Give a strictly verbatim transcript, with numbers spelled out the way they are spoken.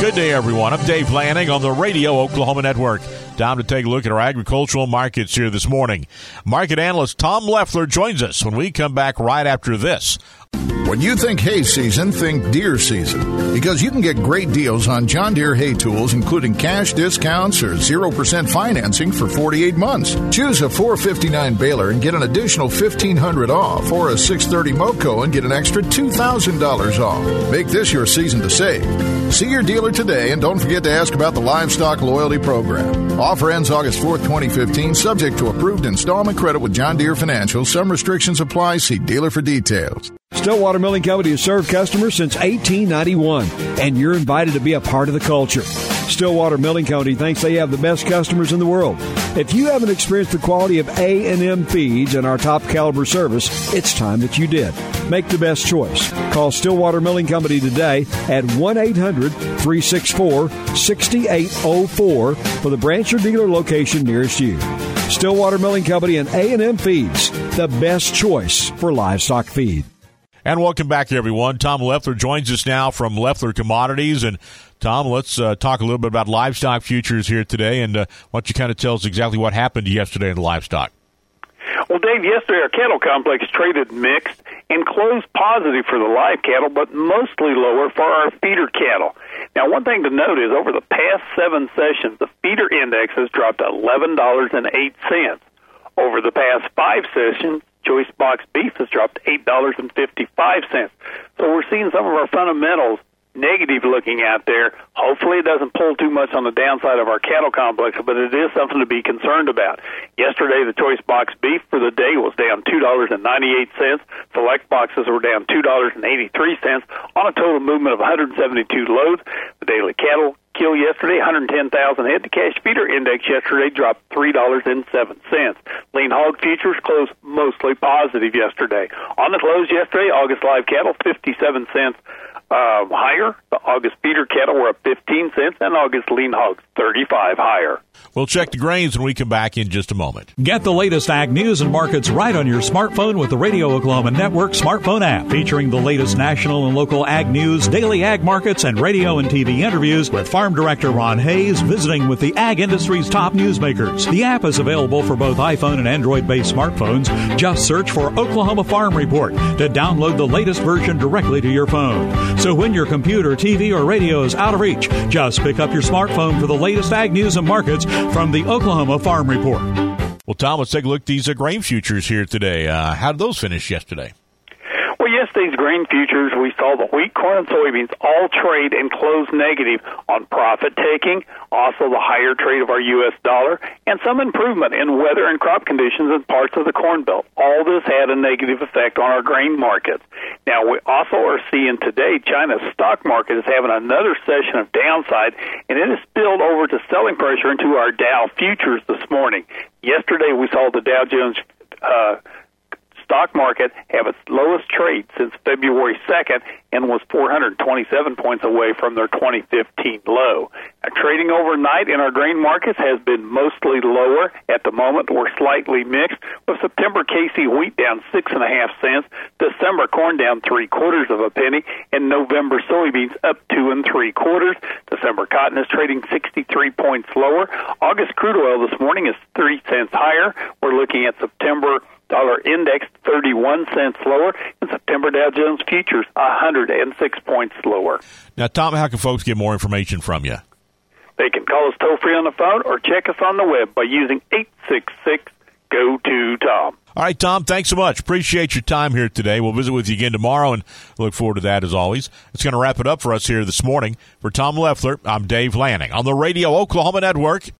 Good day, everyone. I'm Dave Lanning on the Radio Oklahoma Network. Time to take a look at our agricultural markets here this morning. Market analyst Tom Leffler joins us when we come back right after this. When you think hay season, think deer season, because you can get great deals on John Deere hay tools, including cash discounts or zero percent financing for forty-eight months. Choose a four fifty-nine baler and get an additional fifteen hundred dollars off, or a six thirty Moco and get an extra two thousand dollars off. Make this your season to save. See your dealer today, and don't forget to ask about the Livestock Loyalty Program. Offer ends August fourth, twenty fifteen, subject to approved installment credit with John Deere Financial. Some restrictions apply. See dealer for details. Stillwater Milling Company has served customers since eighteen ninety-one, and you're invited to be a part of the culture. Stillwater Milling Company thinks they have the best customers in the world. If you haven't experienced the quality of A and M feeds and our top caliber service, it's time that you did. Make the best choice. Call Stillwater Milling Company today at one eight hundred, three six four, six eight zero four for the branch or dealer location nearest you. Stillwater Milling Company and A and M Feeds, the best choice for livestock feed. And welcome back, everyone. Tom Leffler joins us now from Leffler Commodities. And, Tom, let's uh, talk a little bit about livestock futures here today. And uh, why don't you kind of tell us exactly what happened yesterday in the livestock? Well, Dave, yesterday our cattle complex traded mixed and closed positive for the live cattle, but mostly lower for our feeder cattle. Now, one thing to note is over the past seven sessions, the feeder index has dropped eleven dollars and eight cents. Over the past five sessions, choice box beef has dropped eight dollars and fifty-five cents. So we're seeing some of our fundamentals negative looking out there. Hopefully it doesn't pull too much on the downside of our cattle complex, but it is something to be concerned about. Yesterday, the choice box beef for the day was down two dollars and ninety-eight cents. Select boxes were down two dollars and eighty-three cents on a total movement of one hundred seventy-two loads. The daily cattle kill yesterday, one hundred ten thousand head. The cash feeder index yesterday dropped three dollars and seven cents. Lean hog futures closed mostly positive yesterday. On the close yesterday, August live cattle fifty-seven cents uh, higher. The August feeder cattle were up fifteen cents, and August lean hogs thirty-five higher. We'll check the grains when we come back in just a moment. Get the latest ag news and markets right on your smartphone with the Radio Oklahoma Network smartphone app, featuring the latest national and local ag news, daily ag markets, and radio and T V interviews with Farm Director Ron Hayes visiting with the ag industry's top newsmakers. The app is available for both iPhone and Android-based smartphones. Just search for Oklahoma Farm Report to download the latest version directly to your phone. So when your computer, T V, or radio is out of reach, just pick up your smartphone for the latest ag news and markets from the Oklahoma Farm Report. Well, Tom, let's take a look at these uh, grain futures here today. Uh, how did those finish yesterday? Well, yesterday's grain futures, we saw the wheat, corn, and soybeans all trade and close negative on profit-taking, also the higher trade of our U S dollar, and some improvement in weather and crop conditions in parts of the Corn Belt. All this had a negative effect on our grain markets. Now, we also are seeing today China's stock market is having another session of downside, and it has spilled over to selling pressure into our Dow futures this morning. Yesterday, we saw the Dow Jones uh stock market have its lowest trade since February second and was four hundred twenty-seven points away from their twenty fifteen low. Now, trading overnight in our grain markets has been mostly lower. At the moment, we're slightly mixed, with September K C wheat down six and a half cents, December corn down three quarters of a penny, and November soybeans up two and three quarters. December cotton is trading sixty-three points lower. August crude oil this morning is three cents higher. We're looking at September dollar index thirty-one cents lower, and September Dow Jones futures one hundred six points lower. Now, Tom, how can folks get more information from you? They can call us toll-free on the phone or check us on the web by using eight six six, G O two, Tom. All right, Tom, thanks so much. Appreciate your time here today. We'll visit with you again tomorrow, and look forward to that as always. It's going to wrap it up for us here this morning. For Tom Leffler, I'm Dave Lanning on the Radio Oklahoma Network